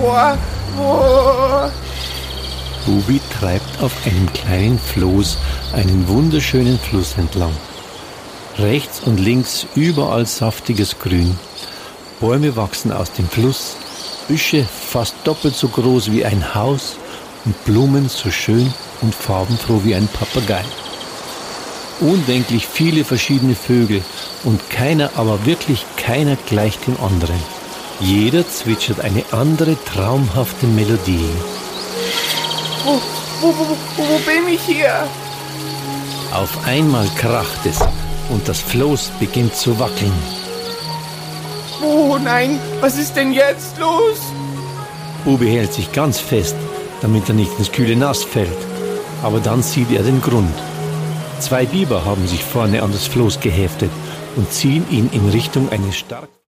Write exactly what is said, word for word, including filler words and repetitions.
Boah, boah. Bubi treibt auf einem kleinen Floß einen wunderschönen Fluss entlang. Rechts und links überall saftiges Grün. Bäume wachsen aus dem Fluss, Büsche fast doppelt so groß wie ein Haus und Blumen so schön und farbenfroh wie ein Papagei. Undenklich viele verschiedene Vögel und keiner, aber wirklich keiner gleicht dem anderen. Jeder zwitschert eine andere traumhafte Melodie. Wo, wo, wo, wo, wo bin ich hier? Auf einmal kracht es und das Floß beginnt zu wackeln. Oh nein, was ist denn jetzt los? Bubi hält sich ganz fest, damit er nicht ins kühle Nass fällt. Aber dann sieht er den Grund. Zwei Biber haben sich vorne an das Floß geheftet und ziehen ihn in Richtung eines stark